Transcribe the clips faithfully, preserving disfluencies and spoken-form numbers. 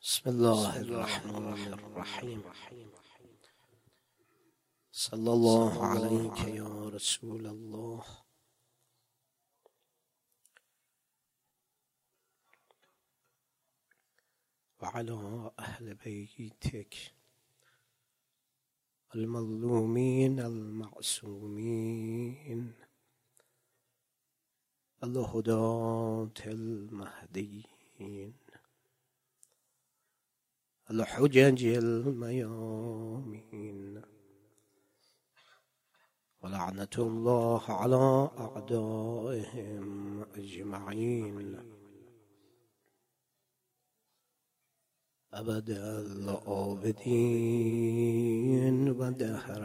بسم الله الرحمن الرحیم. صلی الله علیک یا رسول الله. و علی اهل بیتک المظلومین المعصومین الهداة المهدیین الحجج الميامين ولعنة الله على أعدائهم أجمعين أبد الآبدين ودهر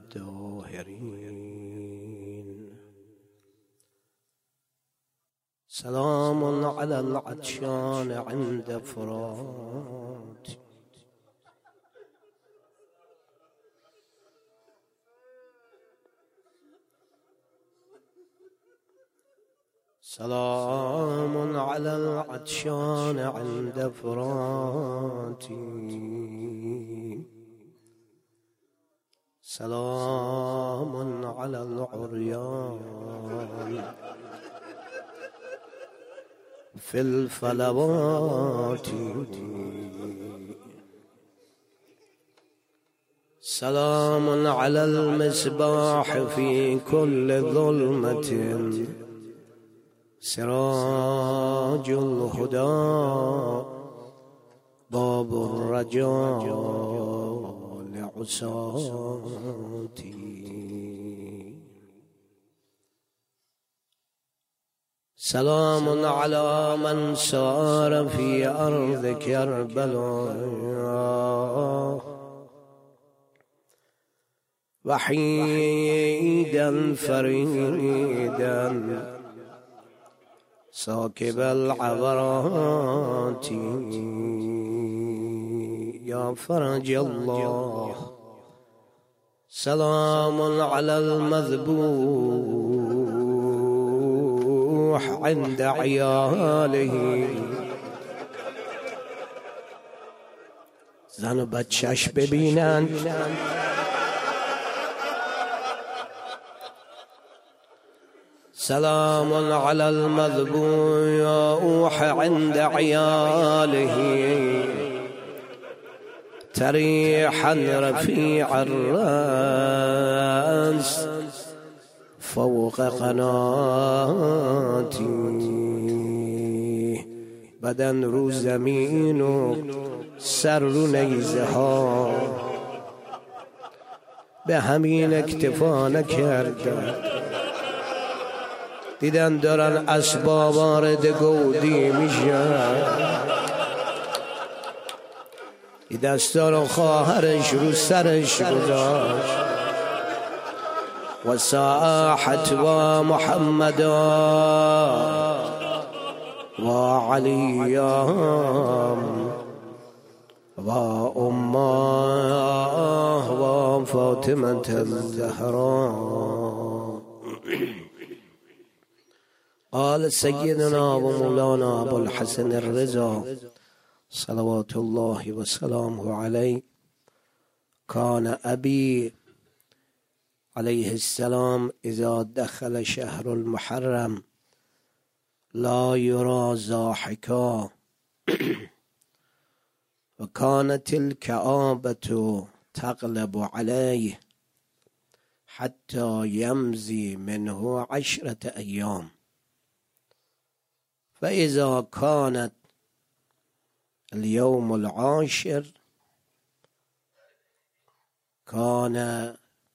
الداهرين. سلام على العطشان عند فرات سلام على العطشان عند فراتي سلام على العريان في الفلوات سلام على المصباح في كل ظلمة سراج الهدى باب الرجاء لعصاتي سلام على من سار في أرض كربلاء وحيدا فريدا ساكب العبرات يا فرج الله. سلام على المذبوح عند عياله. زن و بچه‌اش ببینند سلام على المذبوح عند عياله تريحا رفيع الرأس فوق قناتي بدن رو زمین و سر رو نیزه ها به همین اکتفا نکردن. دیدن دارن اسباب وارد گودی میشن، ای دستار و خواهرش رو سرش گذاشت و ساحت و محمدا و علیام و امه و فاطمه الزهرا. قال سيدنا ومولانا أبو الحسن الرضا صلوات الله وسلامه عليه: كان أبي عليه السلام إذا دخل شهر المحرم لا يرى ضاحكا وكانت الكآبة تغلب عليه حتى يمضي منه عشرة أيام. فإذا كانت اليوم العاشر كان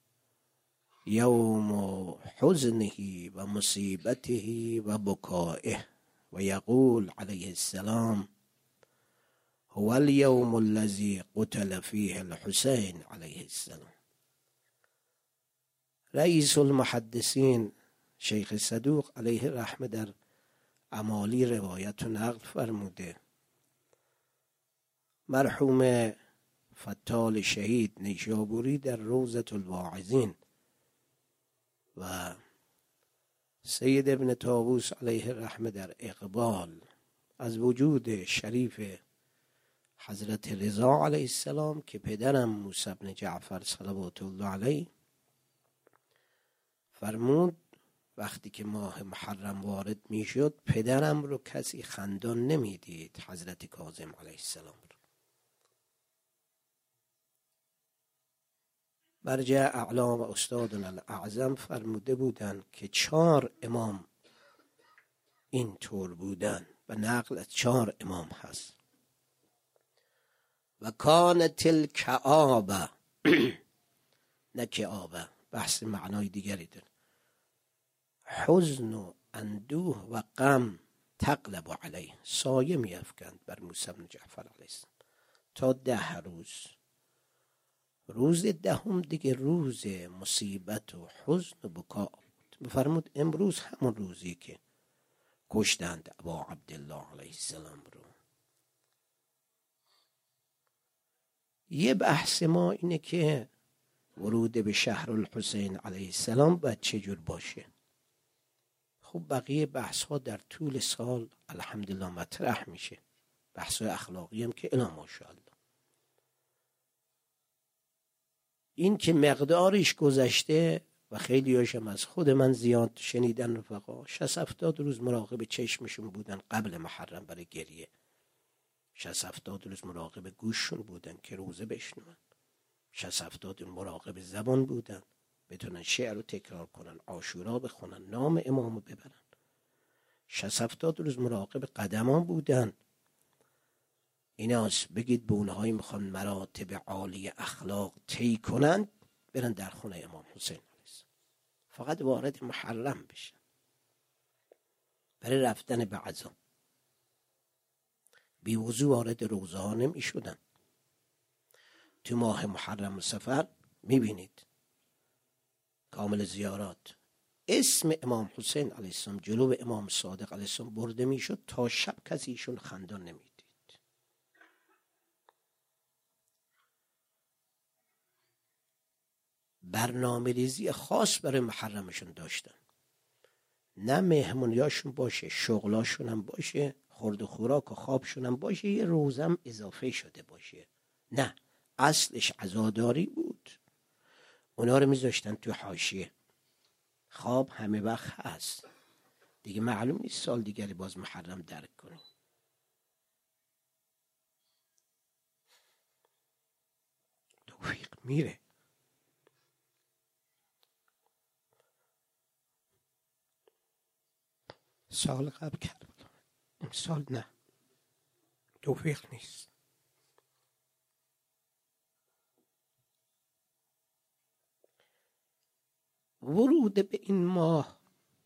يوم حزنه ومصيبته وبكائه ويقول عليه السلام: هو اليوم الذي قتل فيه الحسين عليه السلام. رئیس المحدثین شیخ صدوق علیه رحمه در اعمالی روایت و نقل فرموده مرحوم فتال شهید نیشابوری در روضة الواعظین و سید ابن طاووس علیه رحمه در اقبال از وجود شریف حضرت رضا علیه السلام که پدرم موسی بن جعفر صلوات الله علیه فرمود وقتی که ماه محرم وارد می شد پدرم رو کسی خندان نمی دید، حضرت کاظم علیه السلام رو. مرجع اعلام استادنا الاعظم فرموده بودند که چهار امام این طور بودن و نقل از چهار امام هست. و کانت الکآبه نه کآبه، بحث معنای دیگری داره. حزن و اندوه و غم تغلب علیه، سایه می افکند بر موسی بن جعفر علیه السلام تا ده روز. روز دهم دیگه روز مصیبت و حزن و بکا بود. بفرمود امروز همون روزی که کشتند ابا عبدالله علیه السلام رو. یه بحث ما اینه که ورود به شهر الحسین علیه السلام باید چجور باشه. خب بقیه بحث ها در طول سال الحمدلله مطرح میشه، بحث های اخلاقی هم که الا ماشاءالله. این که مقدارش گذشته و خیلی هاشم از خود من زیاد شنیدن رفقا شصت هفتاد روز مراقب چشمشون بودن قبل محرم برای گریه، شصت هفتاد روز مراقب گوششون بودن که روزه بشنون، شصت هفتاد روز مراقب زبان بودن بتونن شعر رو تکرار کنن، عاشورا بخونن، نام امامو ببرن. شصت هفتاد روز مراقب قدمان بودن. ایناست بگید به اونهایی میخوان مراتب عالی اخلاق طی کنن برن در خونه امام حسین علیه السلام، فقط وارد محرم بشن برای رفتن به عزا. بی وضو وارد روضه ها نمی شدن. تو ماه محرم و سفر میبینید کامل زیارات اسم امام حسین علیه السلام جلو امام صادق علیه السلام برده میشد تا شب کسی ایشون خندان نمیدید. برنامه ریزی خاص برای محرمشون داشتن، نه مهمونیاشون باشه، شغلاشون هم باشه، خورد و خوراک و خوابشون هم باشه، یه روزم اضافه شده باشه. نه، اصلش عزاداری بود. اونا رو میذاشتن تو حاشیه. خواب همه وقت هست دیگه، معلوم نیست سال دیگری باز محرم درک کنیم. توفیق میره. سال قبل کرد، امسال نه، توفیق نیست. ورود به این ماه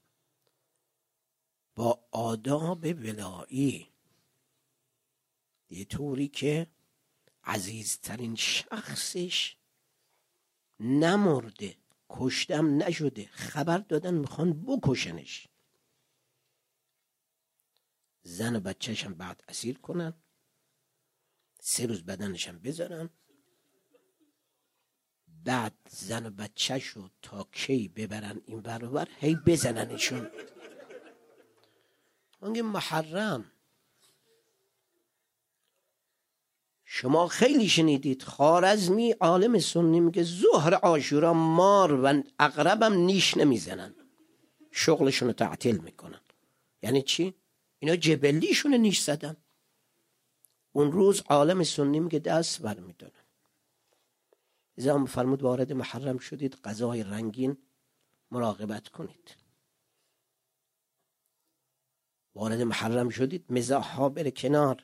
با آداب ولایی یه طوری که عزیزترین شخصش نمرده، کشتم نشده، خبر دادن میخوان بکشنش، زن و بچهشم بعد اسیر کنن، سه روز بدنشم بذارن، بعد زن و بچهشو تا کی ببرن این برابر هی بزننشون. اونگه محرم شما خیلی شنیدید خوارزمی عالم سنی میگه ظهر عاشورا مار و عقربم نیش نمیزنن، شغلشونو تعطیل میکنن. یعنی چی؟ اینا جبلیشونه نیش زدن. اون روز عالم سنی میگه دست بر میدونن. ازا هم فرمود وارد محرم شدید غذای رنگین مراقبت کنید. وارد محرم شدید مزاح ها بره کنار،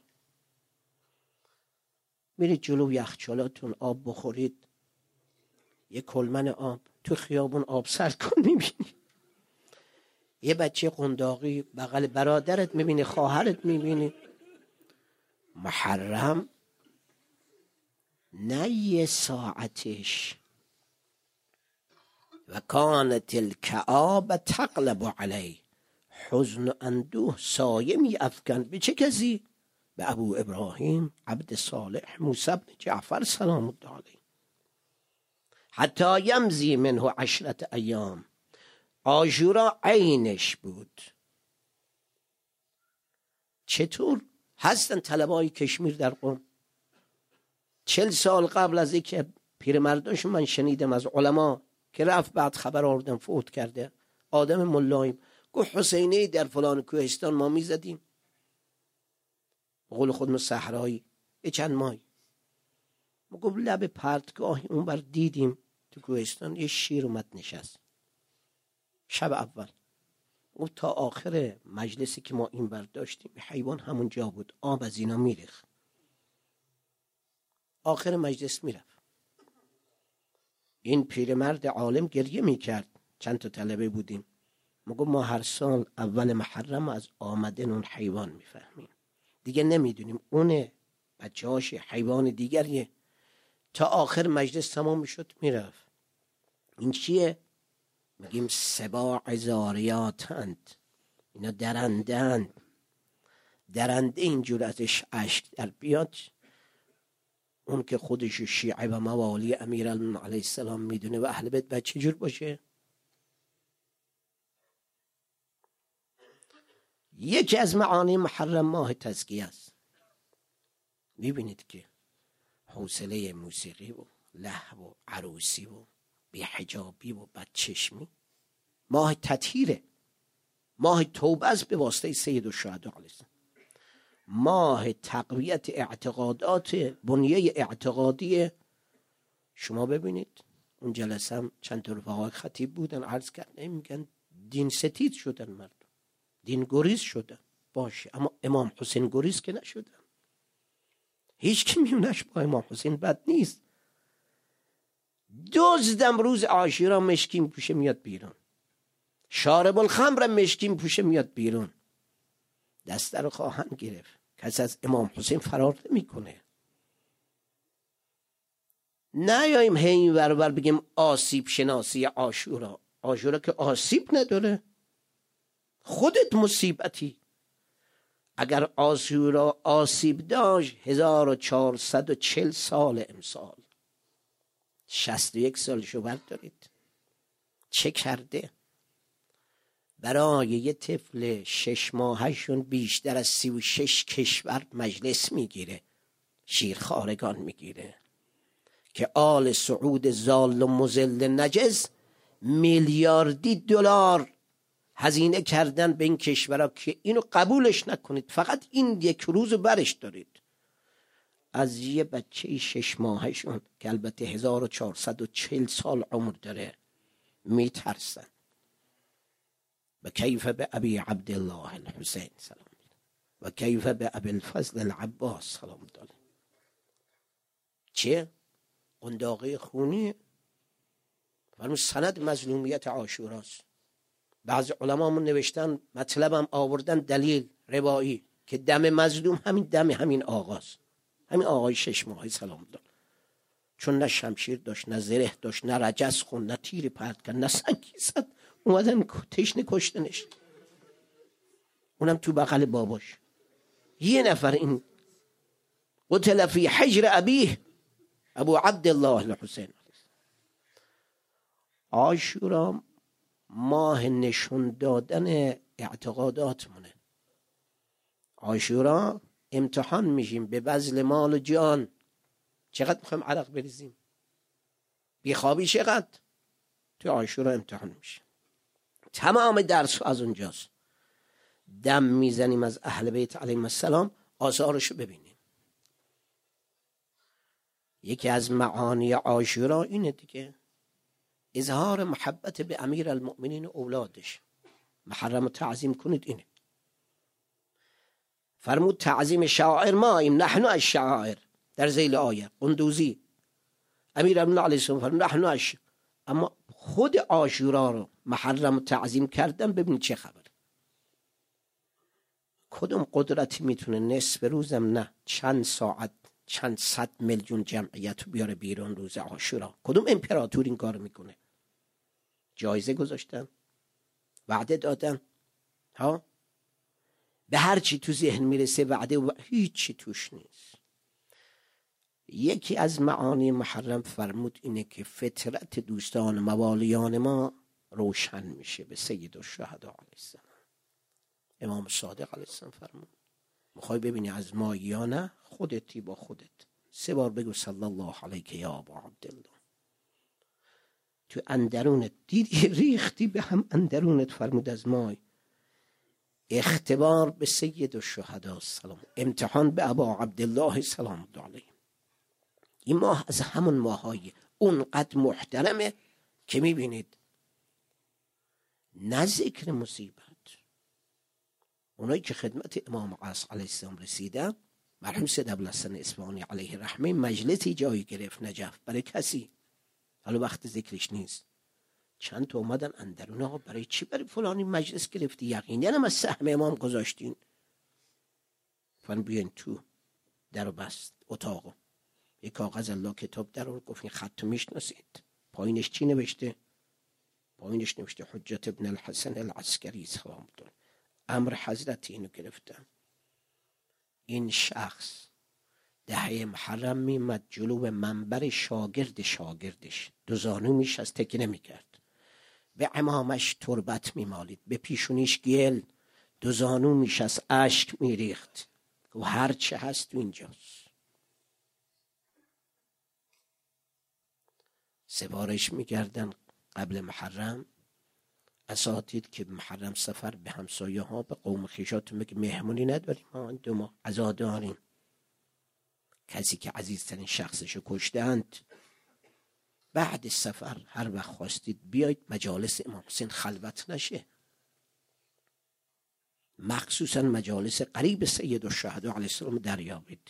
میرید جلو یخچالاتون آب بخورید، یه کلمن آب تو خیابون آب سر کن میبینی، یه بچه قنداقی بغل برادرت میبینی، خواهرت میبینی. محرم نه یه ساعتش. و کانت الکآبه تغلب علی، حزن و اندوه سایه می افکن به چه کسی؟ به ابو ابراهیم عبد صالح موسی بن جعفر سلام الله علیه. حتی یمضی منه عشرت ایام، عاشورا عینش بود. چطور هستن طلبای کشمیر در قم؟ چل سال قبل از اینکه پیرمرداشون من شنیدم از علما که رفت بعد خبر آوردن فوت کرده، آدم ملایم، گفت حسینی در فلان کوهستان ما میزدیم، قول خودمون صحرایی، یه چند ماهی، ما گفت لب پرتگاهی اون بر دیدیم تو کوهستان یه شیر اومد نشست شب اول. گفت تا آخر مجلسی که ما این بر داشتیم حیوان همون جا بود، آب از اینا میریخت. آخر مجلس میرفت. این پیرمرد عالم گریه میکرد. چند تا طلبه بودیم. ما گفت ما هر سال اول محرم از آمدن اون حیوان میفهمیم، دیگه نمیدونیم اونه بچه هاش حیوان دیگریه. تا آخر مجلس تمام میشد میرفت. این چیه؟ میگیم سباع زاریاتند، اینا درندند. درنده اینجور ازش اشک در بیاد، اون که خودش شیعه و موالی امیرالمومنین علیه السلام میدونه و اهل بیت باید چجور باشه. یکی از معانی محرم ماه تزکیه است. میبینید که حوصله موسیقی و لهو و عروسی و بی‌حجابی و بدچشمی ماه تطهیره، ماه توبه است به واسطه سید الشهدا علیه السلام، ماه تقویت اعتقادات بنیه اعتقادی. شما ببینید اون جلسه هم چند تا رفقای خطیب بودن عرض کردن، میگن دین ستیز شدن، مردم دین گریز شدن. باشه، اما امام حسین گریز که نشدن. هیچ کی میونش با امام حسین بد نیست. دزدم روز عاشورا مشکین پوشه میاد بیرون، شارب الخمر مشکین پوشه میاد بیرون، دسته رو خواهند گرفت. کس از امام حسین فرار نمیکنه. نیاییم هی ورور بگیم آسیب شناسی عاشورا. عاشورا که آسیب نداره، خودت مصیبتی. اگر عاشورا آسیب داشت هزار و چهارصد و چل سال امسال، شصت و یک سالشو بردارید. چه کرده؟ برای یه طفل شش ماهشون بیشتر از سی و شش کشور مجلس میگیره، شیرخوارگان میگیره که آل سعود زال و مذل نجس میلیاردی دلار هزینه کردن به این کشورها که اینو قبولش نکنید، فقط این یک روز برش دارید. از یه بچه شش ماهشون که البته هزار و چهارصد و چل سال عمر داره میترسن. و کیف به ابی عبدالله الحسین سلام و کیف به ابی الفضل العباس سلام داره. چه؟ قنداقه خونی. فرمون سند مظلومیت عاشوراست. بعض علمامون نوشتن، مطلبم آوردن دلیل روایی که دم مظلوم همین دم همین آقاست، همین آقای شش ماهی سلام دار. چون نه شمشیر داشت، نه زره داشت، نه رجس خون، نه تیری پرت کرد، نه سنگی زد، اومدن تشنه کشتنش، اونم تو بغل باباش. یه نفر این قتل فی حجر ابیه ابو عبدالله الحسین. عاشورا ماه نشون دادن اعتقادات مونه. عاشورا امتحان میشیم به بذل مال و جان. چقدر میخوایم عرق بریزیم؟ بیخوابی چقدر؟ تو عاشورا امتحان میشه. تمام درس از اونجاست. دم میزنیم از اهل بیت علیهم السلام، آثارشو ببینیم. یکی از معانی عاشورا اینه دیگه، اظهار محبت به امیر المؤمنین و اولادش. محرم تعظیم کنید اینه. فرمود تعظیم شعائر ما ایم نحن الشعائر. در ذیل آیه قندوزی امیر المؤمنین علیه السلام فرمود نحن الش. اما خود عاشورا رو محرم تعظیم کردن، ببین چه خبر. کدوم قدرتی میتونه نصف روزم نه چند ساعت چند صد میلیون جمعیت بیاره بیرون روز عاشورا؟ کدوم امپراتور این کار میکنه؟ جایزه گذاشتن، وعده دادن، ها به هر چی تو ذهن میرسه وعده و هیچ چی توش نیست. یکی از معانی محرم فرمود اینه که فطرت دوستان موالیان ما روشن میشه به سید الشهدا علیه السلام. امام صادق علیه السلام فرمود میخوای ببینی از ماییانه خودتی با خودت. سه بار بگو صلی الله علیک یا ابا عبدالله. تو اندرونت دیدی ریختی به هم اندرونت. فرمود از مای اختبار به سید الشهدا سلام، امتحان به ابا عبدالله سلام الله علیه. این ماه از همون ماهای اونقدر محترمه که میبینید نه ذکر مصیبت. اونایی که خدمت امام عصر علیه السلام رسیدن، مرحوم سید ابوالحسن اصفهانی علیه رحمه، مجلسی جایی گرفت نجف برای کسی، حالا وقت ذکرش نیست، چند تا اومدن اندرون آقا برای چی برای فلانی مجلس گرفتی؟ یقینا هم از سهم امام گذاشتین. فرمود بیاین تو. درو بست اتاقو، یک کاغذ الله کتاب در رو گفت این خط میشناسید؟ پایینش چی نوشته؟ پایینش نوشته حجت ابن الحسن العسکری سلام الله، امر حضرت اینو گرفتن. این شخص دهه محرم میمد جلو منبر شاگرد شاگردش، دو زانو میش از تکیه نمیکرد، به امامش تربت میمالید، به پیشونیش گل، دو زانو میش از اشک میریخت و هر چه هست تو اینجاست. سفارش میکردن قبل محرم، اساتید که محرم سفر به همسایه ها به قوم خیشاتون میگه مهمونی نداریم ما دو ماه عزا داریم. کسی که عزیزترین شخصشو کشتند بعد سفر هر وقت خواستید بیایید مجالس امام حسین خلوت نشه، مخصوصا مجالس قریب سید الشهدا علیه السلام دریابید.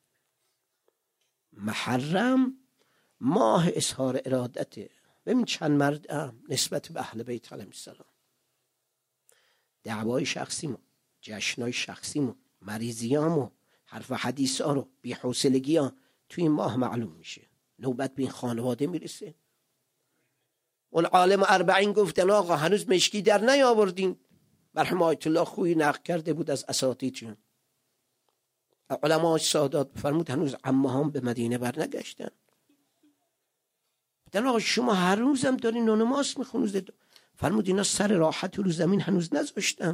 محرم ماه اظهار ارادته. ببین چند مردم نسبت به اهل بیت علیهم السلام، دعوای شخصیمو، جشنای شخصیمو، مریضیامو، حرف حدیث ها رو، بی‌حوصلگی ها توی این ماه معلوم میشه. نوبت به این خانواده میرسه. اون عالم اربعین گفتن آقا هنوز مشکی در نیاوردین. مرحوم آیت الله خویی نقل کرده بود از اساتیدشون، علماء سادات فرمود هنوز عمه هم به مدینه بر نگشتن. گفتن آقا شما هر روزم دارین نون ماست میخونید. فرمود اینا سر راحت رو زمین هنوز نذاشتن.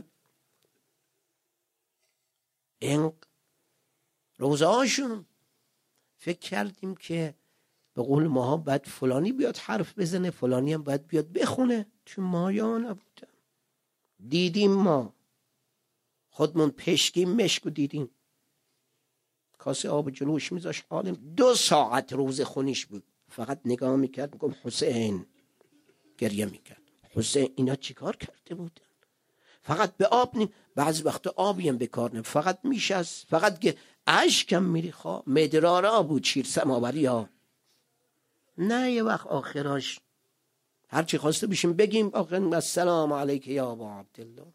این روزه هاشون فکر کردیم که به قول ماها باید فلانی بیاد حرف بزنه، فلانی هم باید بیاد بخونه. تو مایا نبودن. دیدیم ما خودمون پشکیم مشکو دیدیم، کاسه آب جلوش میذاش عالم دو ساعت روز خونیش بود، فقط نگاه میکرد میگم حسین، گریه میکرد. حسین اینا چیکار کرده بودن؟ فقط به آب نیم، بعض وقت آبی هم بکار نیم، فقط میشست، فقط که اشکم میریخا، مدرارا بود، شیر سماوری ها. نه یه وقت آخراش هرچی خواسته بشیم بگیم آخر السلام علیک یا ابا عبدالله.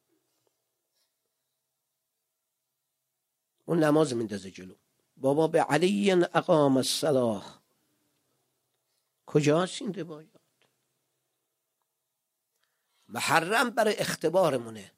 اون نماز میندازه جلو، بابا به علی اقام الصلاة. کجاست این روایات؟ محرم برای اختبارمونه.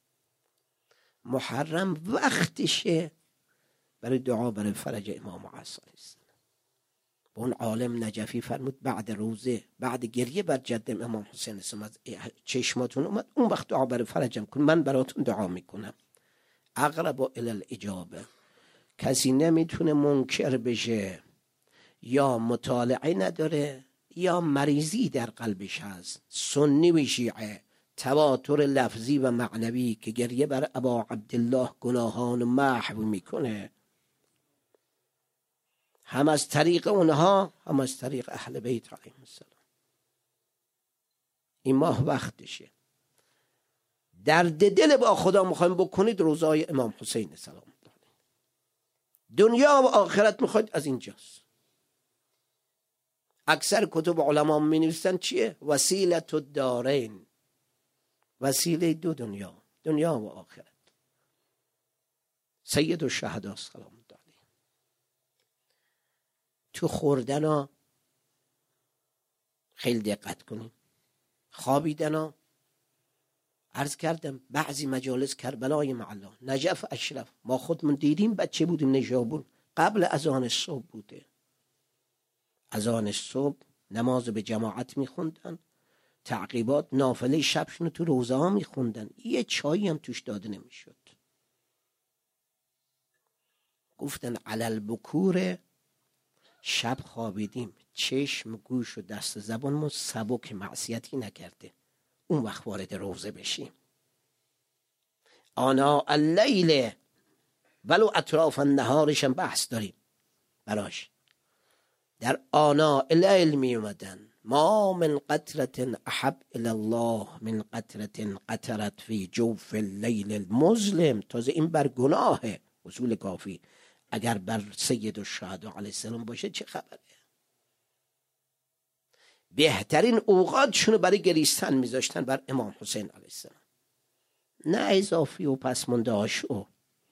محرم وقتشه برای دعا برای فرج امام عصر السلام. با اون عالم نجفی فرمود بعد روزه، بعد گریه بر جد امام حسین السلام از چشماتون اومد، اون وقت دعا برای فرجم کن، من براتون دعا میکنم. اقرب الی الاجابه. کسی نمیتونه منکر بشه یا مطالعه نداره یا مریضی در قلبش هست، سنی و شیعه، تواتر لفظی و معنوی که گریه بر ابا عبدالله گناهان محو میکنه، هم از طریق اونها هم از طریق اهل بیت علیهم السلام. این ماه وقتشه. درد دل با خدا میخوایم بکنید روزای امام حسین سلام الله علیه. دنیا و آخرت میخواید از اینجاست. اکثر کتب علما می نویسن چیه؟ وسیله الدارین، وسیله دو دنیا، دنیا و آخرت. سید الشهدا سلام الله علیه. تو خوردن ها خیلی دقت کنیم، خوابیدن ها. عرض کردم بعضی مجالس کربلای معلا، نجف اشرف، ما خودمون دیدیم، بچه بودیم نیشابور، قبل اذان صبح بوده. اذان صبح نماز به جماعت میخوندن، تعقیبات نافله شبشون تو روزه ها میخوندن، یه چایی هم توش داده نمیشد. گفتن علل بکور شب خوابیدیم، چشم گوش و دست و زبانمون سبک، معصیتی نکرده، اون وقت وارد روزه بشیم. آنا اللیل، ولو اطراف النهارش هم بحث داریم براش. در آنا اللیل می اومدن، ما من قطرة احب الی الله من قطرة قطرت فی جوف اللیل المظلم. تازه این بر گناهه، اصول کافی. اگر بر سید الشهدا علیه السلام باشه چه خبره؟ بهترین اوقاتشونو برای گریستن میذاشتن بر امام حسین علیه السلام، نه اضافی و پسمانده هاشو.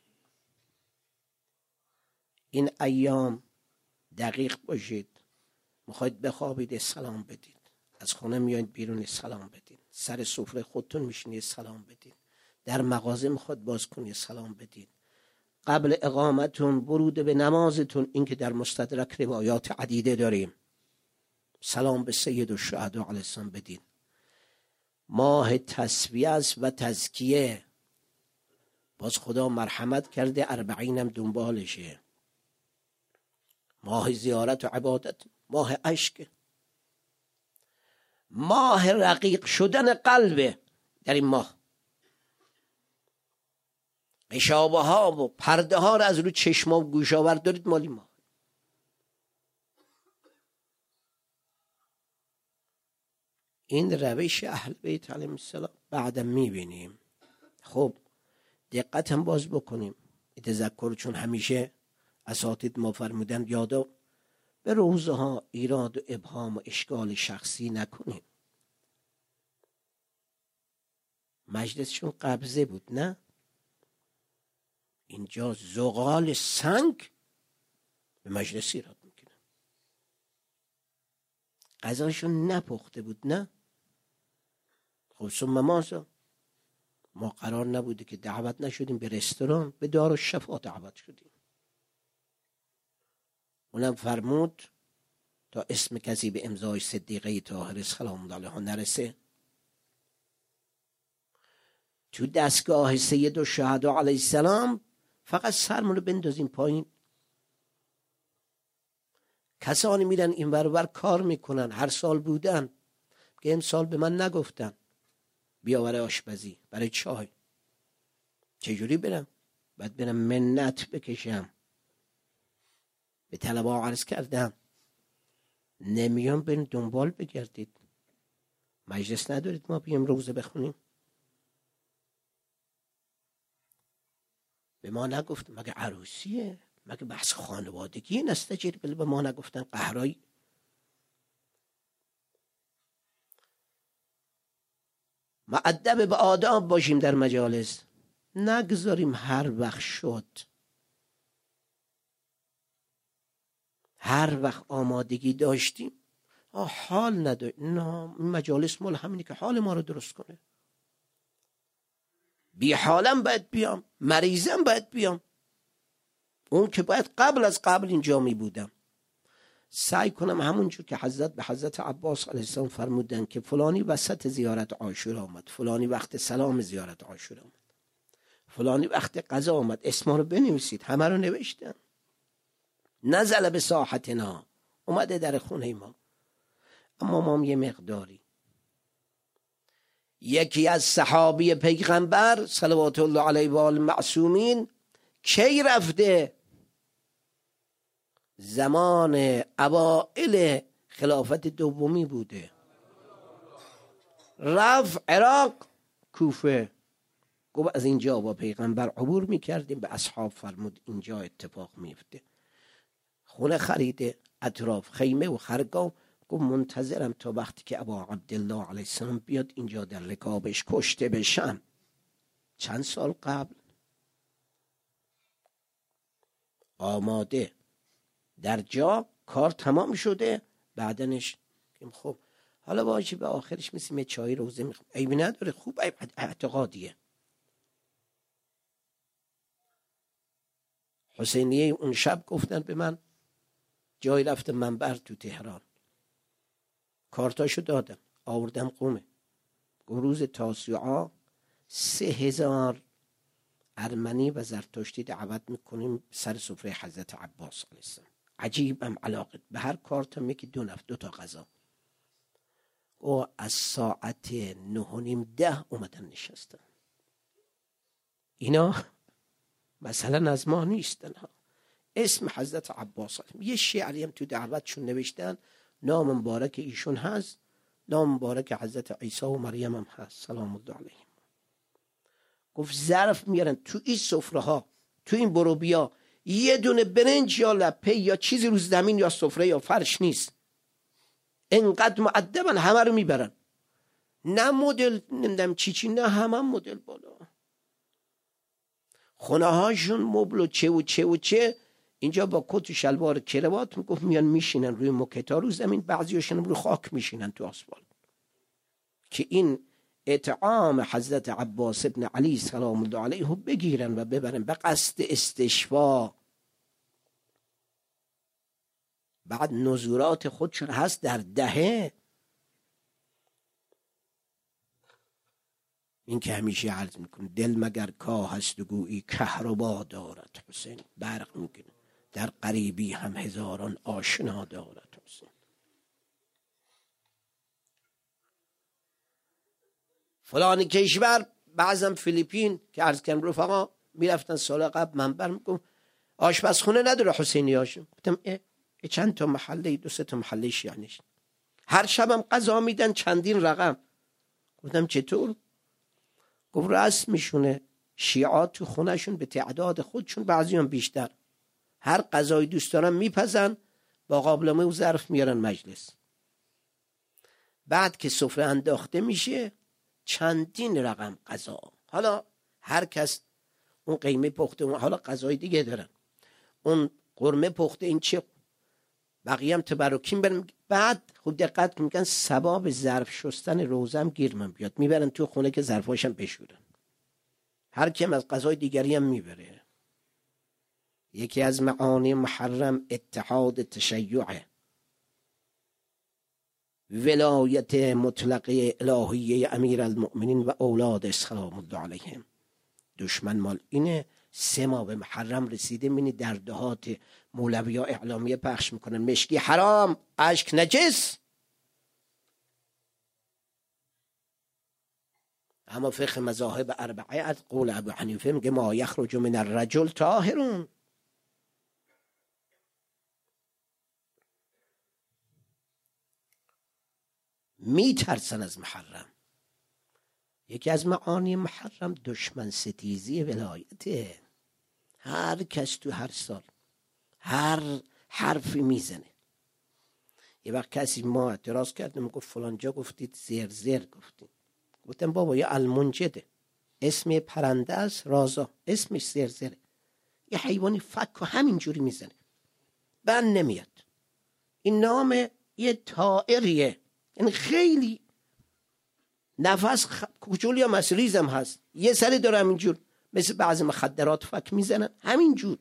این ایام دقیق باشید. میخواید بخوابید سلام بدید، از خونه میایید بیرون سلام بدید، سر سفره خودتون میشینید سلام بدید، در مغازه میخواد باز کنید سلام بدید، قبل اقامتون، ورود به نمازتون، این که در مستدرک روایات عدیده داریم، سلام به سید الشهدا علیه السلام بدید. ماه تسبیح است و تزکیه، باز خدا مرحمت کرده، اربعینم دنبالشه. ماه زیارت و عبادت، ماه عشق، ماه رقیق شدن قلبه. در این ماه قشابه ها و پرده ها رو از رو چشما و گوشا بردارید، مالی ماه. این روش اهل بیت علیهم السلام بعدم میبینیم. خب دقت هم باز بکنیم، تذکر، چون همیشه اساتید ما فرمودن یادا به روزه ها ایراد و ابهام و اشکال شخصی نکنیم. مجلسشون قبضه بود، نه اینجا زغال سنگ به مجلس ایراد میکنن. غذاشون نپخته بود، نه. خب ثم مازا، ما قرار نبوده که دعوت نشدیم به رستوران، به دارالشفا دعوت شدیم. اونم فرمود تا اسم کسی به امضای صدیقه طاهره سلام الله علیها نرسه. تو دستگاه سید الشهدا علیه السلام فقط سرمون رو بندازیم پایین. کسانی میرن این ور ور کار میکنن، هر سال بودن که امسال به من نگفتن بیا برای آشپزی، برای چای. چجوری برم؟ باید برم منت بکشم. به طلبه عرض کردم نمیان برین دنبال بگردید، مجلس ندارید ما بیام روزه بخونیم؟ به ما نگفت مگه عروسیه؟ مگه بحث خانوادگی نستجیر؟ بله به ما نگفتن قهرایی. مؤدب به آداب باشیم در مجالس، نگذاریم هر وقت شد، هر وقت آمادگی داشتیم آه حال نداریم، نه این مجالس مال همینی که حال ما رو درست کنه. بی حالم باید بیام، مریضم باید بیام، اون که باید قبل از قبل اینجا می بودم. سعی کنم همونجور که حضرت به حضرت عباس علیه السلام فرمودن که فلانی وسط زیارت عاشورا آمد، فلانی وقت سلام زیارت عاشورا آمد، فلانی وقت قضا آمد، اسما رو بنویسید. همه رو نوشتن. نزل به ساحتنا، اومده در خونه ما. اما ما هم یه مقداری، یکی از صحابی پیغمبر صلوات الله علیه و آله معصومین کی رفته؟ زمان اوائل خلافت دومی بوده، رفت عراق، کوفه. گفت از اینجا با پیغمبر عبور میکردیم، به اصحاب فرمود اینجا اتفاق میفته. خونه خریده، اطراف خیمه و خرگاه. گفت منتظرم تا وقتی که ابا عبدالله علیه السلام بیاد اینجا در رکابش کشته بشم. چند سال قبل آماده در جا، کار تمام شده. بعدنش خب حالا باشه به آخرش مثل یه چای روزه میخوام، عیبی نداره، خوب عیب اعتقادیه. حسینیه اون شب گفتن به من جای رفتم منبر تو تهران، کارتاشو دادم آوردم قومه. روز تاسوعا سه هزار ارمنی و زرتشتی دعوت میکنیم سر سفره حضرت عباس علیه السلام. عجیبم علاقه به هر کارتم یکی دو نفت دو تا غذا. او از ساعت نه و نیم ده اومدن نشستن. اینا مثلا از ما نیستن ها. اسم حضرت عباس یه شعری هم تو دعوتشون نوشتن، نام مبارک ایشون هست، نام مبارک حضرت عیسی و مریم هم هست سلام الله علیهم. گفت ظرف میارن تو این سفره ها، تو این بروبیا یه دونه برنج یا لپه یا چیزی رو زمین یا سفره یا فرش نیست، انقدر مؤدبن همه رو میبرن، نه مدل نمیدونم چی چی، نه همه مدل بالا، خونه هاشون مبل و چه و چه و چه. اینجا با کت و شلوار کروات میگفت میان میشینن روی موکتا رو زمین، بعضیاشون رو خاک میشینن تو آسفالت، که این اطعام حضرت عباس ابن علی سلام الله علیه بگیرن و ببرن به قصد استشفا. بعد نزورات خودشون هست در دهه. این که همیشه عرض میکنه دل مگر کاه هست و گویی کهربا دارد حسین، برق میکنه در غریبی هم هزاران آشنا دارد حسین. فلان کشور، بعضم فیلیپین که عرض کردم رفقا میرفتن سال قبل منبر میگم آشپزخونه نداره حسینی هاشون. گفتم اه چند تا محله، دو سه تا محله شیعانیش، هر شبم غذا میدن چندین رقم. گفتم چطور؟ گفت رسم میشونه شیعات تو خونهشون به تعداد خودشون، بعضی هم بیشتر، هر غذای دوست دارن میپزن با قابلمه و ظرف میارن مجلس. بعد که سفره انداخته میشه چندین رقم غذا، حالا هر کس اون قیمه پخته، اون حالا غذای دیگه دارن، اون قرمه پخته، این چه بقیه هم تبرکیم برن. بعد خوب دقت میکنن ثواب ظرف شستن روزم گیر من بیاد، میبرن تو خونه که ظرفاشم بشورن، هر کیم از غذای دیگری هم میبره. یکی از معانی محرم اتحاد تشیعه، ولایت مطلقه الهیه امیر المؤمنین و اولاد سلام الله علیهم. دشمن مال اینه. سه ماه به محرم رسیده مینی در دهات مولوی ها اعلامیه پخش میکنن مشکی حرام، اشک نجس. اما فقه مذاهب اربعه از قول ابو حنیفه میگه ما یخرج من الرجل طاهرون. میترسن از محرم. یکی از معانی محرم دشمن ستیزی ولایته. هر کس تو هر سال هر حرفی میزنه. یه وقت کسی ما اعتراض کردم گفت فلان جا گفتید زیر زیر گفتید. گفتم بابا یه المنجده، اسم پرنده است، رازا اسمش زیر زیره، یه حیوانی فک و همینجوری میزنه بند نمیاد. این نام یه طائریه، یعنی خیلی نفس خ... کوچولی هم از ریزم هست، یه سری داره همینجور، مثل بعضی مخدرات فک میزنن همینجور.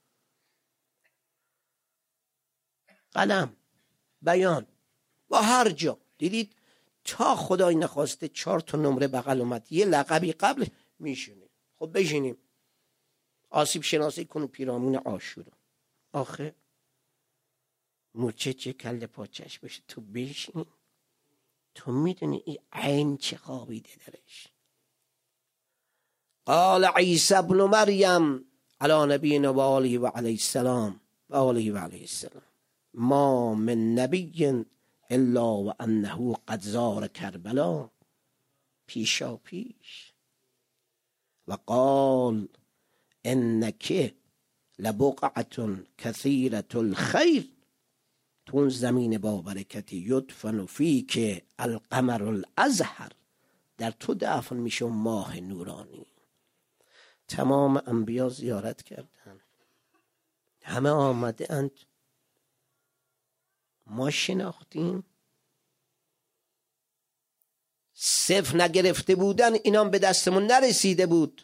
قلم بیان با هر جا دیدید تا خدای نخواسته چهار تا نمره بغل اومد یه لقبی قبل میشونه. خب بشینیم آسیب شناسی کنیم پیرامون عاشورا. آخه مورچه چه کله پاچش بشه تو بشین، تو میدونی این عین چه خوابیده درش. قال عیسی ابن مریم علی نبینا و آله و علیه السلام و آله و علیه السلام ما من نبی الا و انه قد زار کربلا، پیشا پیش. و قال انک لبقعة کثیرة الخیر، تو اون زمین با برکتی یدفن فیک القمر الازهر، در تو دفن میشه ماه نورانی. تمام انبیا زیارت کردن، همه آمده اند، ما شناختیم. صفر نگرفته بودن اینام به دستمون نرسیده بود.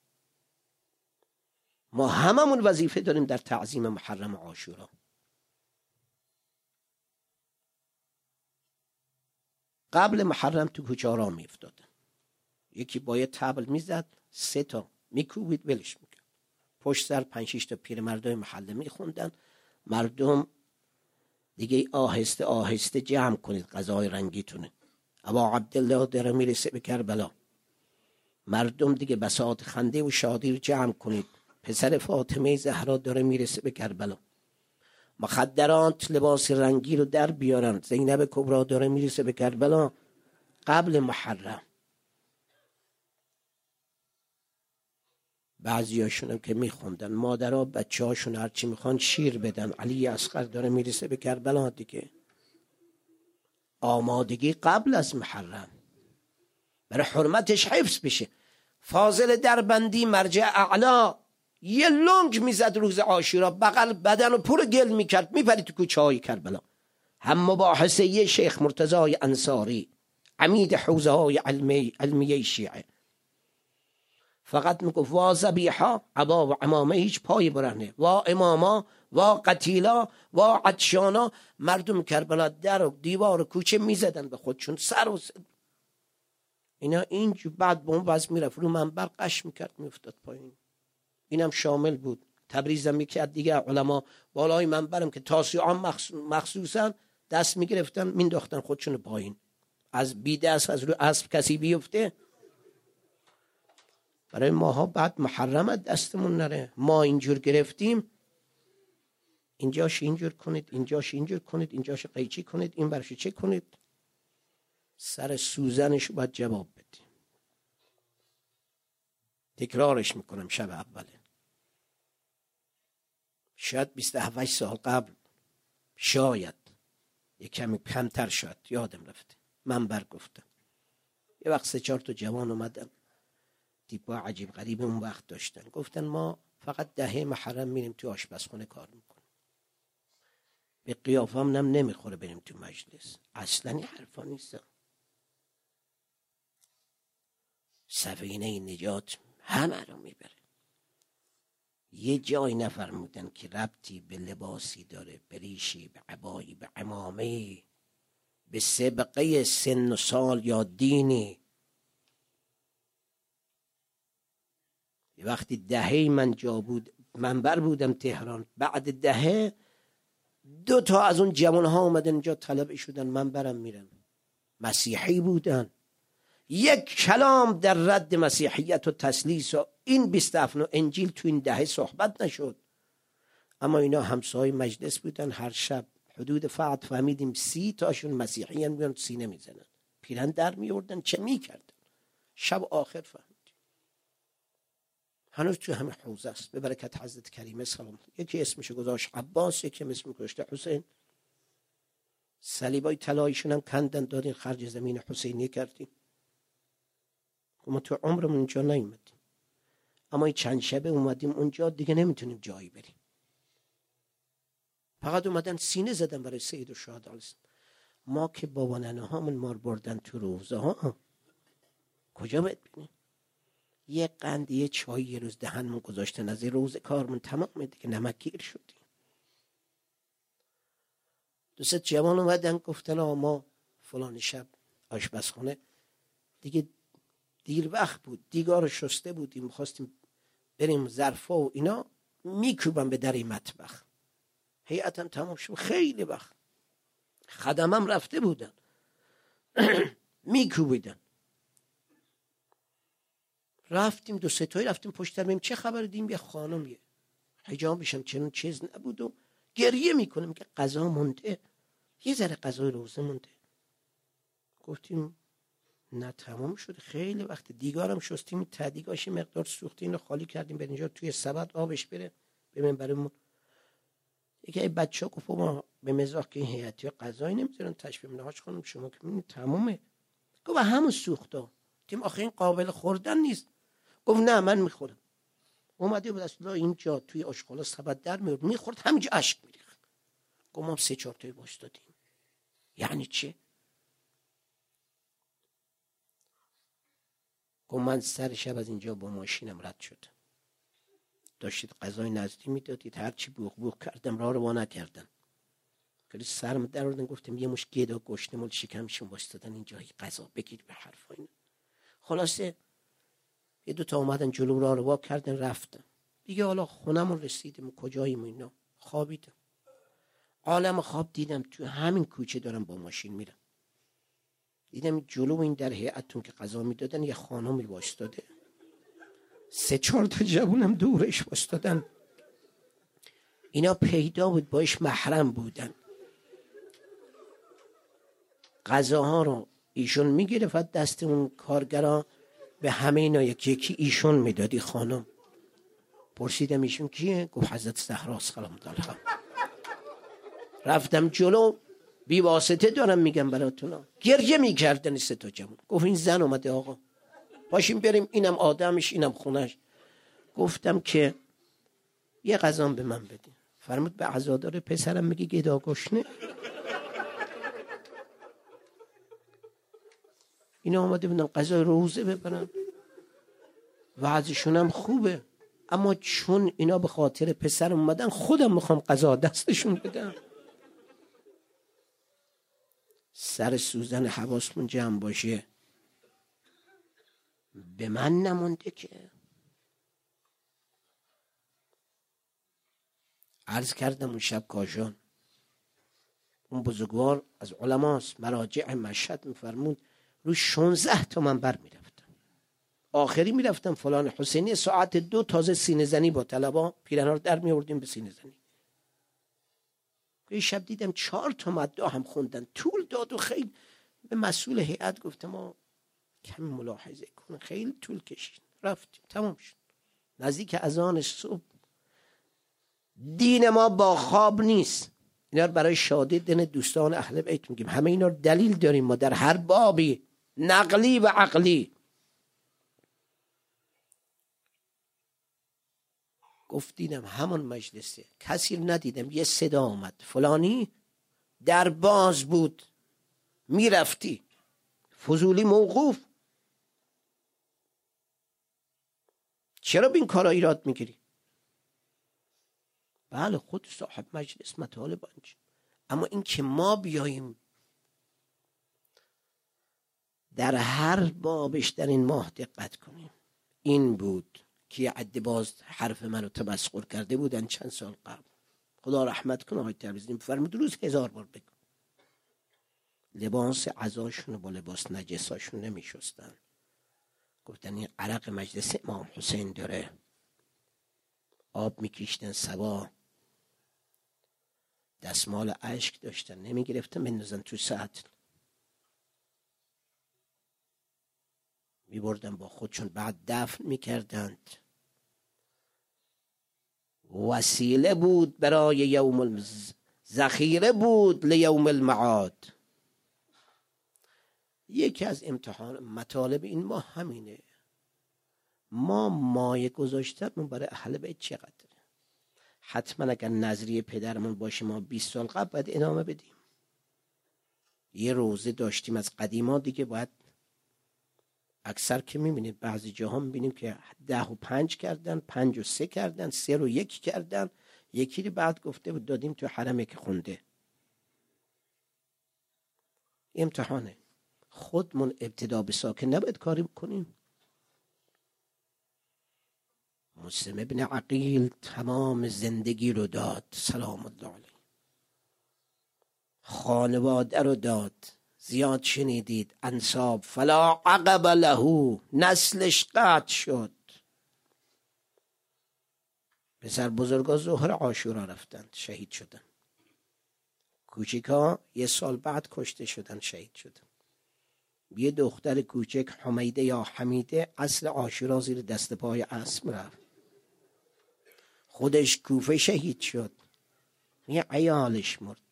ما هممون وظیفه داریم در تعظیم محرم عاشورا. قبل محرم تو کوچه ها می افتادن، یکی با یه طبل میزد، سه تا میکوبید ولش میکرد، پشت سر پنج شش تا پیرمردای محله میخوندن مردم دیگه آهسته آهسته جمع کنید غذای رنگیتونه. ابا عبدالله داره میرسه به کربلا. مردم دیگه بساط خنده و شادی رو جمع کنید. پسر فاطمه زهرا داره میرسه به کربلا. مخدرات لباس رنگی رو در بیارن. زینب کبرا داره میرسه به کربلا قبل محرم. بعضی هاشون هم که میخوندن مادرها بچه هاشون هرچی میخوان شیر بدن. علی اصغر داره میرسه به کربلا دیگه. آمادگی قبل از محرم برای حرمتش حفظ بشه. فاضل دربندی مرجع اعلا یه لنگ میزد روز عاشورا، بغل بدن و پر گل میکرد، میپرید تو کوچه های کربلا. هم مباحثه یه شیخ مرتضای انصاری عمید حوزه های علمی علمیه شیعه فقط میگفت وا ذبیحا عبا و امامه هیچ پای برهنه، وا اماما وا قتیلا وا عطشانا. مردم کربلا در و دیوار و کوچه میزدن به خودشون سر و سر. اینا اینجور بعد به اون وضع میرفت رو منبر قش میکرد میفتاد پایین. اینم شامل بود. تبریزم یکی از دیگه علما بالای منبرم که تاسیعان مخصوصا دست میگرفتن مینداختن خودشون پایین. از بی دست از رو اسب کسی بیفته برای ماها بعد محرم دستمون نره. ما اینجور گرفتیم اینجاش اینجور کنید، اینجاش اینجور کنید، اینجاش قیچی کنید، این برش چه کنید. سر سوزنش باید جواب بدیم. تکرارش میکنم شب اوله. شاید بیست و هفت سال قبل، شاید یک کمی کمتر، شاید یادم رفته، من برگفتم. یه وقت سه چهار تا جوان اومدن دیپا عجیب غریب اون وقت داشتن. گفتن ما فقط دهه محرم میریم تو آشپزخونه کار میکنیم. به قیافم نم نمیخوره بریم تو مجلس. اصلا این حرفا نیست. سفینه نجات همه رو میبره. یه جای نفرمودن که ربطی به لباسی داره، به ریشی، به عبایی، به عمامه، به سبقه سن و سال یا دینی. یه وقتی دهه من جا بود، منبر بودم تهران، بعد دهه دو تا از اون جوان ها اومدن اینجا طلبه شدن، منبرم میرن، مسیحی بودن. یک کلام در رد مسیحیت و تسلیس و این بیست افن و انجیل تو این دهه صحبت نشد. اما اینا همسایه مجلس بودن. هر شب حدود فقط فهمیدیم سی تاشون مسیحی هم بیان سینه میزنن، پیرن در میوردن، چه میکردن. شب آخر فهمیدیم هنوز تو همه حوزه است. به برکت حضرت کریمه سلام. یکی اسمشو گذاشت عباس، یکی اسمش گذاشته حسین. صلیبای طلاییشون هم کندن دادین خرج زمین حسینی کردیم. ما تو عمرمون اونجا نیومدیم، اما این چند شبه اومدیم اونجا دیگه نمیتونیم جایی بریم. فقط اومدن سینه زدن برای سید و شهدا علیه السلام. ما که بابا ننه هامون مار بردن تو روزه ها، کجا باید بینیم؟ یه قند یه چای یه روز دهنمون گذاشتن، از این روز کارمون تمام دیگه نمکگیر شدیم. دو سه جوان اومدن گفتن آقا ما فلان شب آشپزخونه دیگه دیر وقت بود، دیگار شسته بودیم، خواستیم بریم ظرفا و اینا، میکوبن به در مطبخ. هیئتم تمام شد، خیلی وقت خدمم رفته بودن میکوبیدن. رفتیم دو سه تایی رفتیم پشت در، ببینیم چه خبر. دیدیم یه خانم یه حجابشم چنون چیز نبود و گریه میکنه، که غذا مونده، یه ذره غذای روزه مونده. گفتیم نه تمام شد، خیلی وقت. دیگارم شستیم، تدیگاش مقدار سوختی اینو خالی کردیم به اینجا توی سبد آبش بره ببین برامون. یکی از بچه‌ها گفت ما به مزاح که این هیئتی ها غذایی نمیذارن تشبیه منهاج خانم شما که میبینید تمومه. گفت همون سوختا تیم آخه این قابل خوردن نیست. گفت نه من میخورم. اومده بود اصلا اینجا توی آشغالا سبد در میورد میخورد، همینجا اشک میریخت. گفت ما سه چهار تایی باش دادیم. یعنی چه؟ گفت من سر شب از اینجا با ماشینم رد شد، داشتید غذای نزدی میدادید، هرچی بوخ بوخ کردم راه رو وا نکردن. خیلی سرم در آوردن، گفتم یه مش گدا گشنه مال شکمشون واسطادن اینجا غذا بگیر به حرفا اینا. خلاصه یه دو تا اومدن جلو راه رو وا کردن رفتن. دیگه حالا خونمون رسیدیم، کجاییم اینا، خوابیدم. عالم خواب دیدم تو همین کوچه دارم با ماشین میرم، دیدم جلو این در هیئتون که غذا میدادن یه خانمی وایستاده، سه چهار تا جوونم دورش وایستادن، اینا پیدا بود باش محرم بودن. غذاها رو ایشون میگرفت دست اون کارگرا، به همه اینا یکی یکی ایشون میدادی. خانم پرسیدم ایشون کیه؟ گفت حضرت زهرا سلام علیها. رفتم جلو، بی واسطه دارم میگم براتون، گریه میکردن سه تا جوون. گفت این زن اومده آقا، پاشیم بریم، اینم آدمش اینم خونش. گفتم که یه غذا به من بدین. فرمود به عزادار پسرم میگی گدا گشنه؟ اینا آمده بودن غذا روزه ببرن، وضعشون هم خوبه، اما چون اینا به خاطر پسر اومدن خودم میخوام غذا دستشون بدم. سر سوزن حواسمون جمع باشه. به من نمونده که عرض کردم اون شب کاشان، اون بزرگوار از علماست، مراجع مشهد، میفرمود رو شانزده تا من بر میرفتم، آخری میرفتم فلان حسینی، ساعت دو تازه سینه زنی با طلبا پیرهن‌ها رو در میوردیم به سینه زنی. یه شب دیدم چهار تا مدعا هم خوندن، طول داد و خیلی. به مسئول هیئت گفتم ما کمی ملاحظه کن، خیلی طول کشید. رفتیم تمام شد. نزدیک اذان صبح. دین ما با خواب نیست. اینا رو برای شادی دین دوستان اهل بیت میگیم. همه اینا رو دلیل داریم ما در هر بابی، نقلی و عقلی. گفت دیدم همون مجلسه، کسی رو ندیدم، یه صدا آمد فلانی در باز بود، میرفتی. فضولی موقوف، چرا به این کارا ایراد میگیری؟ بله خود صاحب مجلس مطالب آنچه، اما این که ما بیاییم در هر بابش در این ماه دقت کنیم. این بود که یه عده باز حرف منو تمسخر کرده بودن چند سال قبل، خدا رحمت کنه آقای تبریزی، فرمود روز هزار بار بگو. لباس عزاشون با لباس نجساشون نمی شستن. گفتن این عرق مجلس امام حسین داره، آب میکشتن سبا، دستمال اشک داشتن، نمی گرفتن بندازن تو سطل، می بردن با خودشون، بعد دفن میکردند. وسیله بود برای یوم المز... ذخیره بود لیوم المعاد. یکی از امتحان مطالب این ما همینه. ما مایه گذاشتن برای اهل بیت چقدر؟ حتما اگر نظریه پدرمون باشه ما بیست سال قبل باید ادامه بدیم. یه روزه داشتیم از قدیما دیگه، باید اکثر که میبینید بعضی جاها میبینیم که ده و پنج کردن، پنج و سه کردن، سه رو یک کردن. یکی رو بعد گفته بود دادیم تو حرمه که خونده. امتحانه. خودمون ابتدا به ساکن نباید کاری بکنیم. مسلم ابن عقیل تمام زندگی رو داد، سلام الله علیه، خانواده رو داد. زیاد شنیدید انساب فلا عقب له، نسلش قطع شد. پسر بزرگا ظهر عاشورا رفتند، شهید شدن. کوچیکا یه سال بعد کشته شدن، شهید شدن. یه دختر کوچک حمیده یا حمیده اصل عاشورا زیر دست پای اسم رفت، خودش کوفه شهید شد. یه عیالش مرد،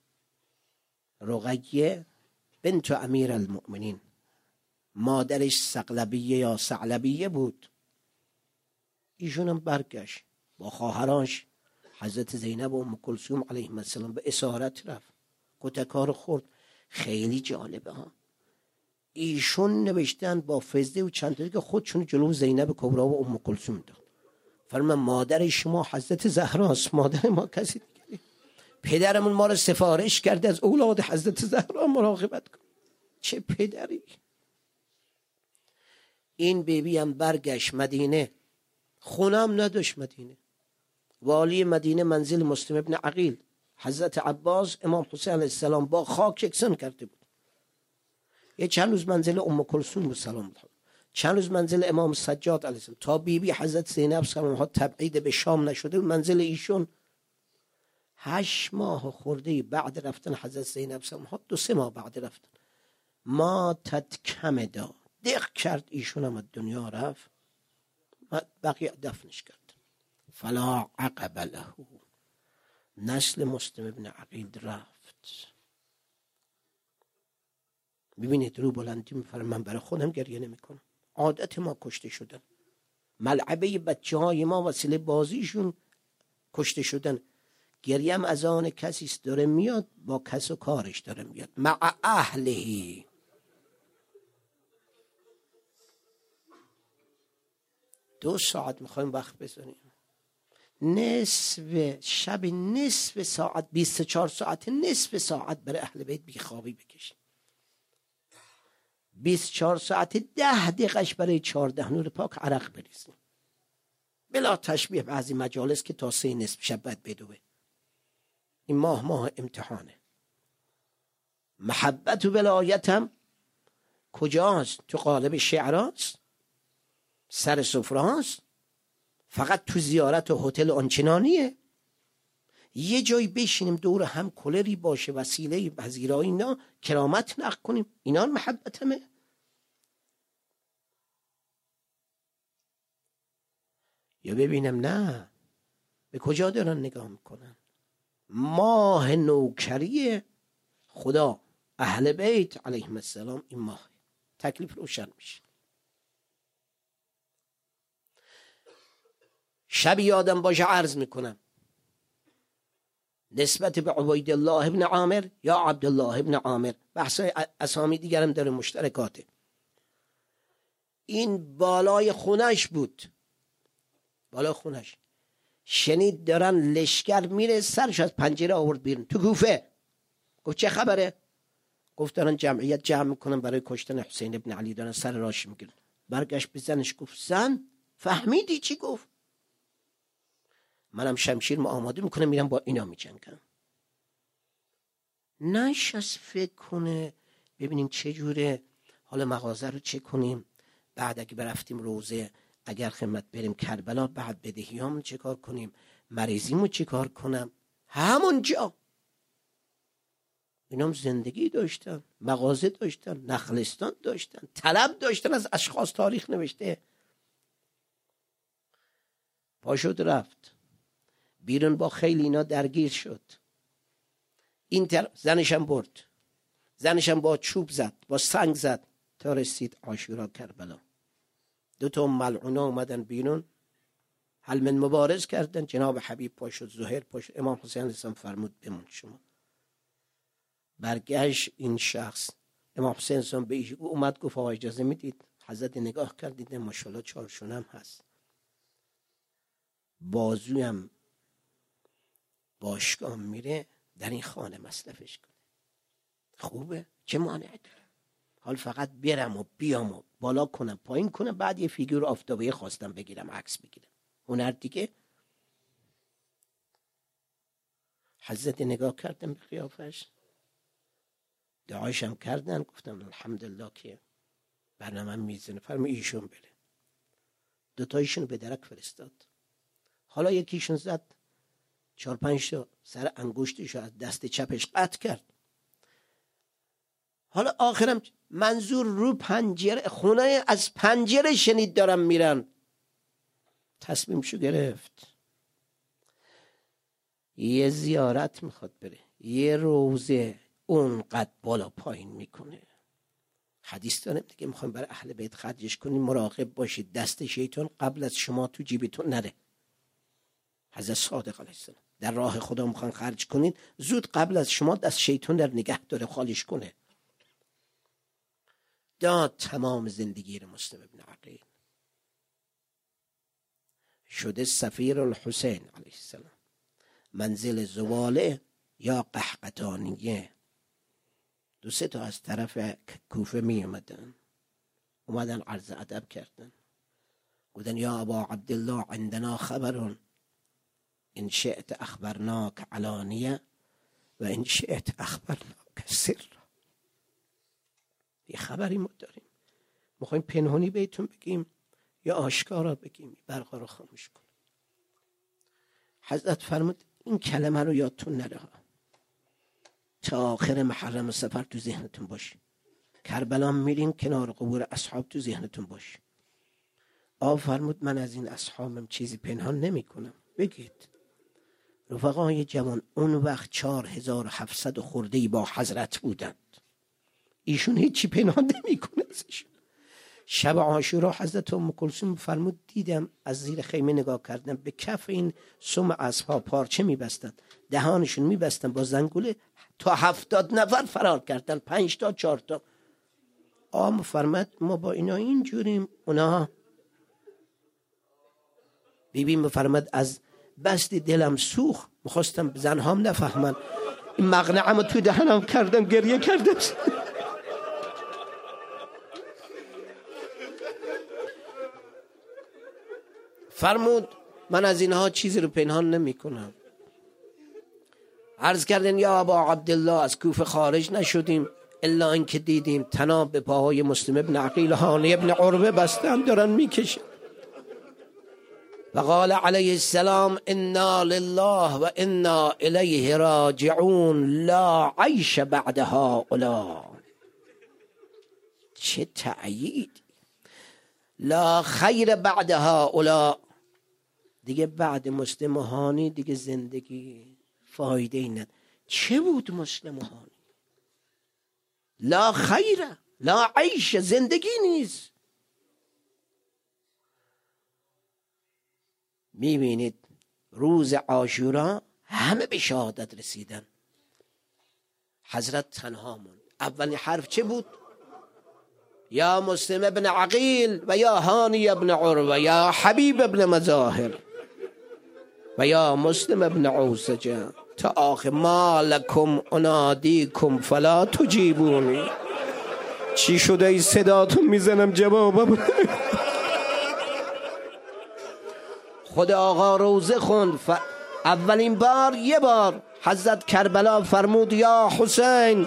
رقیه بنت امیر المؤمنین، مادرش ثقلبیه یا ثعلبیه بود. ایشونم برگشت با خواهرانش حضرت زینب و ام کلثوم علیهم السلام به اسارت رفت، کتکار خورد. خیلی جالبه ها. ایشون نوشتن با فزده و چند تا که خودشون جلو زینب کبرا و ام کلثوم داد. فرمان مادر شما حضرت زهراست، مادر ما کسی دیگه. پدرمون ما رو سفارش کرده از اولاد حضرت زهرا مراقبت کن. چه پدری. این بیبی هم برگشت مدینه، خونم نداشت مدینه. والی مدینه منزل مسلم ابن عقیل حضرت عباس امام حسین علیه السلام با خاک یکسان کرده بود. یه چند روز منزل ام کلثوم بود سلام الله، چند روز منزل امام سجاد علیه السلام، تا بی بی حضرت زینب سلام الله تبعید به شام نشده منزل ایشون. هشت ماه خورده بعد رفتن حضرت زینب سلام الله، دو سه ماه بعد رفتن، ما تدکم دا دق کرد ایشون هم دنیا رفت، بقیه دفنش کرد. فلا عقب له، نسل مسلم ابن عقیل رفت. ببینید رو بلندی میفرم، من برای خودم گریه نمی کنم، عادت ما کشته شدن، ملعبه بچه های ما وسیله بازیشون کشته شدن. گریه هم از آن کسیست داره میاد با کس و کارش داره میاد، مع اهلهی. دو ساعت میخوایم وقت بذاریم، نصف شب، نصف ساعت، بیست و چهار ساعت، نصف ساعت برای اهل بیت بیخوابی بکشیم، بیست و چهار ساعت ده دقیقش برای چهارده نور پاک عرق بریزیم، بلا تشبیه بعضی مجالس که تا سه نصف شب باید بدوه. این ماه ماه امتحانه. محبت و ولایتم کجاست؟ تو قالب شعراست، سر سفرهاست، فقط تو زیارت و هتل آنچنانیه؟ یه جایی بشینیم دور هم کلری باشه، وسیله پذیرایی، اینا کرامت نقل کنیم، اینا محبتمه؟ یا ببینم نه، به کجا دارن نگاه میکنن؟ ماه نوکری خدا اهل بیت علیهم السلام، این ماه تکلیف روشن میشه. شبی یادم باشه عرض میکنم نسبت به عبیدالله ابن عامر یا عبدالله ابن عامر، بحث اسامی دیگرم داره مشترکاته. این بالای خونش بود، بالای خونش شنید دارن لشکر میره، سرش از پنجره آورد بیرون تو کوفه. گفت چه خبره؟ گفت دارن جمعیت جمع میکنن برای کشتن حسین ابن علی، دارن سر راش میگیرن. برگشت به زنش گفت زن فهمیدی چی گفت؟ منم شمشیر آماده میکنم میرم با اینا میجنگم. نشست فکر کنه ببینیم چه جوره، حالا مغازه رو چه کنیم، بعد اگه برفتیم روزه، اگر خدمت بریم کربلا، بعد بدهیامون چه کار کنیم، مریضیمو چه کار کنم. همونجا اینام زندگی داشتن، مغازه داشتن، نخلستان داشتن، طلب داشتن، از اشخاص تاریخ نوشته. پاشد رفت بیرون، با خیلی اینا درگیر شد. این طرف زنشم برد، زنشم با چوب زد، با سنگ زد، تا رسید عاشورا کربلا. دو تا ملعونا اومدن بیرون، حل من مبارز کردن. جناب حبیب پاشد، زهیر پاشد، امام حسین علیه السلام فرمود بمون شما. برگشت این شخص، امام حسین علیه السلام به ایش اومد گفت آقا اجازه میدید؟ حضرت نگاه کردید ماشاءالله چارشونم هست، بازویم باشگاه میره، در این خانه مصرفش کنه. خوبه، چه مانعی داره؟ حال فقط برم و بیام و بالا کنم پایین کنم، بعد یه فیگور آفتابی خواستم بگیرم عکس بگیرم، هنر دیگه. حضرت نگاه کردم به قیافش، دعایشم کردن، گفتم الحمدلله که برنامه میزنه. فرم ایشون بره، دوتایشون به درک فرستاد. حالا یکیشون زد چهار پنج تا سر انگشتش از دست چپش قطع کرد. حالا آخرم منظور رو پنجره خونه، از پنجره شنید دارم میرن، تصمیمشو گرفت یه زیارت میخواد بره، یه روزه اونقدر بالا پایین میکنه. حدیث داریم دیگه، میخوایم برای اهل بیت خرجش کنیم، مراقب باشید دست شیطان قبل از شما تو جیبتون نره. حضرت صادق علیه السلام در راه خدا میخوان خرج کنید، زود قبل از شما دست شیطان در نگه داره، خالیش کنه. داد تمام زندگی رو مسلم ابن عقیل، شده سفیر الحسین علیه السلام، منزل زواله یا قحقتانیه. دو سه تا از طرف کوفه می اومدن، اومدن عرض ادب کردن، گفتن یا ابا عبدالله عندنا خبرون ان شئت اخبرناک علانیه و این شئت اخبرناک سرا. یه خبری ما داریم، میخوایم پنهانی بهتون بگیم یا آشکارا بگیم؟ برقا رو خاموش کن. حضرت فرمود این کلمه رو یادتون نره، تا آخر محرم و سفر تو ذهنتون باشه. کربلا میرین کنار قبور اصحاب، تو ذهنتون باشه. آقا فرمود من از این اصحابم چیزی پنهان نمی کنم، بگید. رفقای جوان اون وقت چهار هزار و هفتصد خورده‌ای با حضرت بودند، ایشون هیچی پنهان نمی کنه ازشون. شب عاشورا حضرت ام کلثوم فرمود دیدم از زیر خیمه نگاه کردم، به کف این سم اصحاب پارچه میبستن، دهانشون میبستن با زنگوله، تا هفتاد نفر فرار کردن، پنج تا چهار تا. آم فرمود ما با اینا اینجوریم. اونا بیبی مفرمد از بستی دلم سوخ، میخواستم زنهام نفهمن، این مقنعم تو دهنم کردم، گریه کردم. فرمود من از اینها چیزی رو پنهان نمی کنم. عرض کردن یا ابا عبدالله از کوفه خارج نشدیم الا اینکه دیدیم طناب به پاهای مسلم ابن عقیل هانی ابن عروه بستن دارن میکشن. و قال علیه السلام انا لله و انا الیه راجعون لا عیش بعد هؤلاء. چه تأیید! لا خیر بعد هؤلاء، دیگه بعد مسلم هانی دیگه زندگی فایده ای نداره. چه بود مسلم هانی؟ لا خیر، لا عیش، زندگی نیست. میبینید روز عاشورا همه به شهادت رسیدن، حضرت تنها موند. اولین حرف چه بود؟ یا مسلم ابن عقیل و یا هانی ابن عروه یا حبیب ابن مظاهر و یا مسلم ابن عوسجه تا آخر ما لکم انادیکم فلا تجیبونی. چی شده ای صداتون میزنم جوابم؟ خود آقا روزه خوند ف... اولین بار یه بار حضرت کربلا فرمود یا حسین،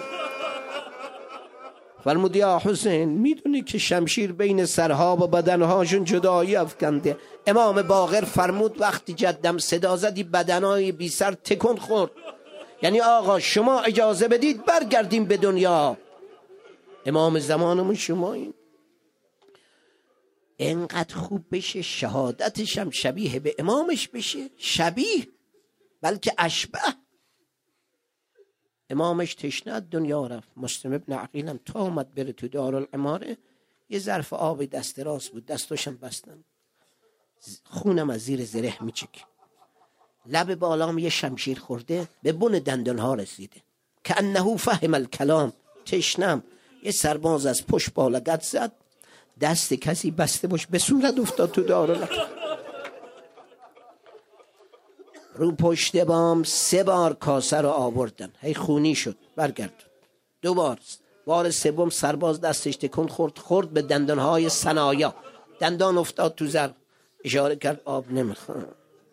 فرمود یا حسین میدونی که شمشیر بین سرها و بدنهاشون جدایی افکنده. امام باقر فرمود وقتی جدم صدا زدی بدنهای بی سر تکون خورد، یعنی آقا شما اجازه بدید برگردیم به دنیا. امام زمانمون شماییم. اینقدر خوب بشه شهادتش هم شبیه به امامش بشه، شبیه بلکه اشبه. امامش تشنه دنیا رفت، مسلم ابن عقیل هم تا اومد بره تو دارالعماره یه ظرف آب دست راست بود، دستاشم بستن، خونم از زیر زره میچک، لب بالام یه شمشیر خورده به بن دندانها رسیده، که انه فهم الکلام. تشنم، یه سرباز از پشت بالا گد زد، دست کسی بسته باش به صورت افتاد تو دارالعماره. رو پشت بام سه بار کاسه رو آوردن، هی خونی شد، برگرد. دو بار، بار سوم سرباز دستش تکون خورد، خورد به دندانهای سنایا، دندان افتاد تو ظرف، اشاره کرد آب نمیخوام.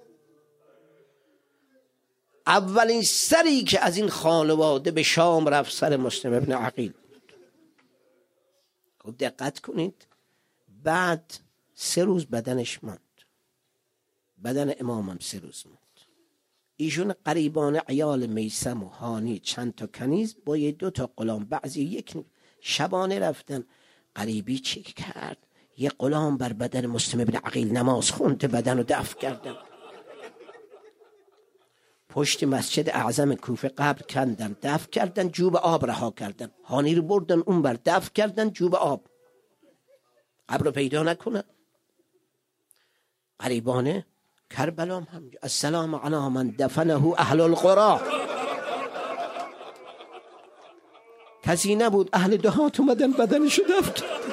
اولین سری که از این خانواده به شام رفت سر مسلم ابن عقیل بود. خب دقت کنید، بعد سه روز بدنش ماند، بدن امامم سه روز ماند. ایشون قریبان عیال میسم و هانی چند تا کنیز با یه دو تا غلام، بعضی یک شبانه رفتن. قریبی چی کرد؟ یه غلام بر بدن مسلم ابن عقیل نماز خوند، بدن رو دفن کردن، پشت مسجد اعظم کوفه قبر کندن، دفن کردن، جوب آب رها کردن، هانی رو بردن اون بر دفن کردن جوب آب، قبر رو پیدا نکنن. قریبانه کربلا هم السلام علی من دفنه اهل القرى، کسی نبود، اهل دهات اومدن بدنشو دفن کردن.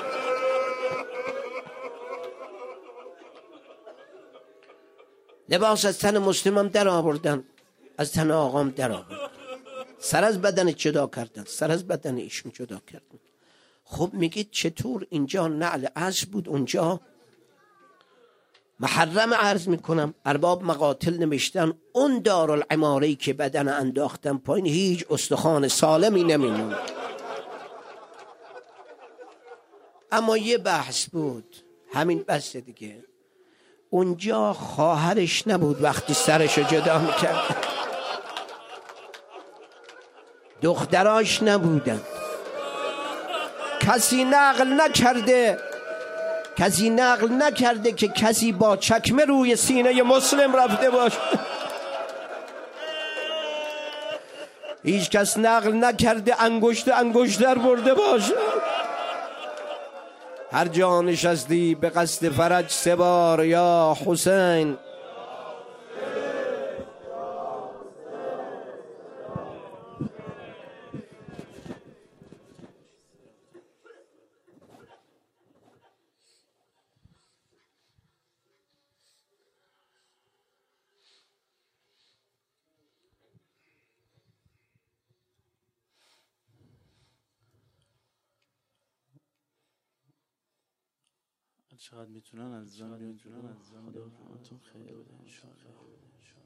لباس از تن مسلمم در آوردن، از تن آقام در آوردن، سر از بدن جدا کردن، سر از بدن ایشون جدا کردن. خب میگید چطور اینجا نعل عصر بود، اونجا محرم عرض میکنم ارباب مقاتل نوشتن اون دارالعماره‌ای که بدن انداختن پایین هیچ استخوان سالمی نمیمون. اما یه بحث بود، همین بحث دیگه. اونجا خواهرش نبود وقتی سرشو جدا میکرد، دختراش نبودن، کسی نقل نکرده کسی نقل نکرده که کسی با چکمه روی سینه مسلم رفته باشه. هیچ کس نقل نکرده انگشت انگشتر برده باشه. هر جا نشستی به قصد فرج سه بار یا حسین. چقدر میتونن از زن بیان جلو. خدا رحمتون خیر بده انشاءالله.